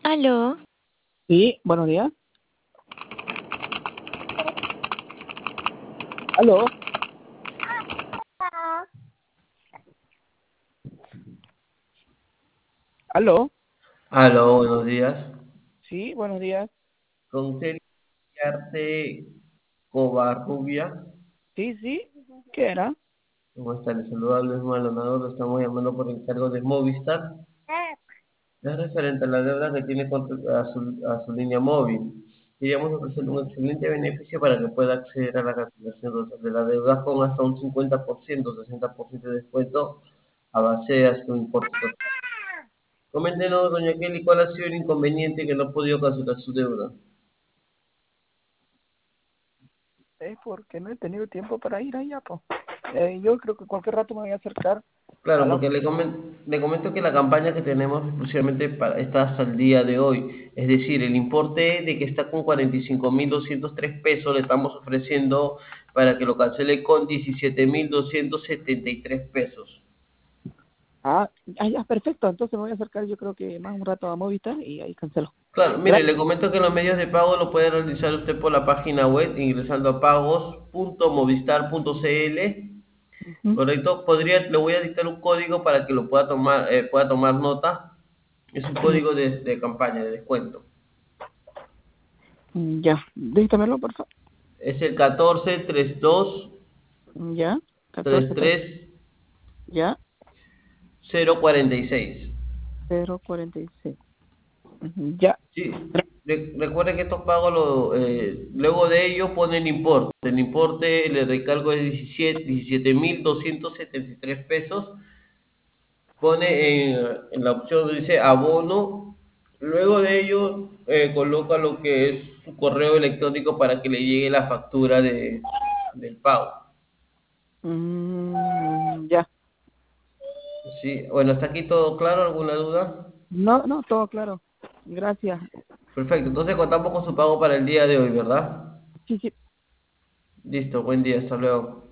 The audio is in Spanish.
Aló, Sí, buenos días. Aló, aló. Aló, buenos días. Sí, buenos días. Con Celia Arte Covarrubia. Sí, sí. ¿Qué era? ¿Cómo está? Le saluda Luis Maldonado. Lo estamos llamando por encargo de Movistar. Es referente a la deuda que tiene a su línea móvil. Queríamos ofrecerle un excelente beneficio para que pueda acceder a la cancelación total de la deuda con hasta un 50%, 60% de descuento a base de su importe total. Coméntenos, doña Kelly, cuál ha sido el inconveniente que no ha podido cancelar su deuda. Es porque no he tenido tiempo para ir allá, pues. Yo creo que cualquier rato me voy a acercar a Claro, la porque oficina. le comento que la campaña que tenemos exclusivamente está hasta el día de hoy. Es decir, el importe de que está con 45.203 pesos le estamos ofreciendo para que lo cancele con 17.273 pesos. Ya, perfecto. Entonces me voy a acercar yo creo que más un rato a Movistar y ahí cancelo. Claro, mire, Gracias. le comento que los medios de pago lo puede realizar usted por la página web ingresando a pagos.movistar.cl. Ujú. Correcto, le voy a dictar un código para que lo pueda tomar nota. Es un Mm, código de campaña, de descuento. Ya, dígamelo, por favor. Es el 14 32 Ya, 14, 33 ya, 046. 046. Ya. Sí, recuerden que estos pagos, luego de ello pone el importe. El importe le recargo es 17.273 pesos. Pone en la opción donde dice abono. Luego de ello coloca lo que es su correo electrónico para que le llegue la factura del pago. Ya. Sí, bueno, hasta aquí todo claro, ¿alguna duda? No, no, todo claro. Gracias. Perfecto, entonces contamos con su pago para el día de hoy, ¿verdad? Sí, sí. Listo, buen día, hasta luego.